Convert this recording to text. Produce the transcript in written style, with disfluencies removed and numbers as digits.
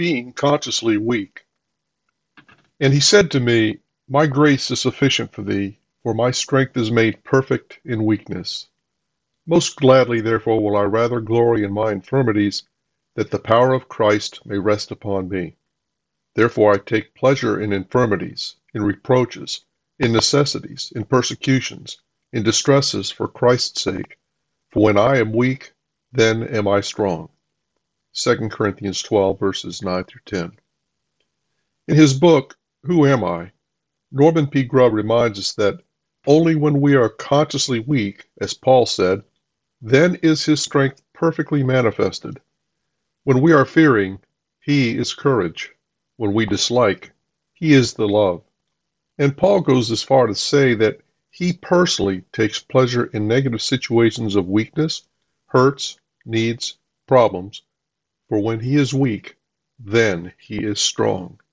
being consciously weak. And he said to me, My grace is sufficient for thee, for my strength is made perfect in weakness. Most gladly, therefore, will I rather glory in my infirmities, that the power of Christ may rest upon me. Therefore I take pleasure in infirmities, in reproaches, in necessities, in persecutions, in distresses for Christ's sake. For when I am weak, then am I strong. 2 Corinthians 12, verses 9 through 10. In his book, Who Am I?, Norman P. Grubb reminds us that only when we are consciously weak, as Paul said, then is his strength perfectly manifested. When we are fearing, he is courage. When we dislike, he is the love. And Paul goes as far to say that he personally takes pleasure in negative situations of weakness, hurts, needs, problems, for when he is weak, then he is strong.